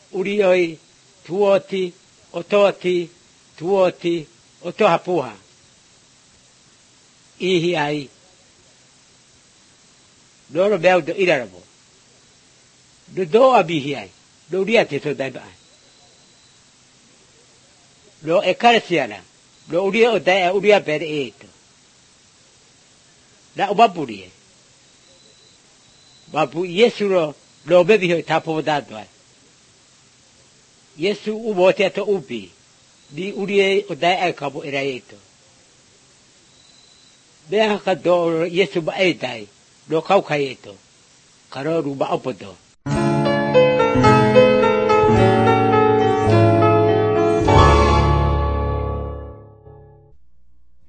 urioi, tuoti, ototi, tuoti, otohapuha. Ihi ai. Loro beo do irarabo. Do abihi ai. Do ria te so dai ba. Lo ekaresiana. Lo uria o dai uria per eto. La obaburi. Babu Yesu lo bebi ho tapo dadwa. Yesu ubo te to ubi. Di uria o dai ai kabo era eto. Bea ka do Yesu ba e dai. Lo kau kai eto. Karo ruba opodo.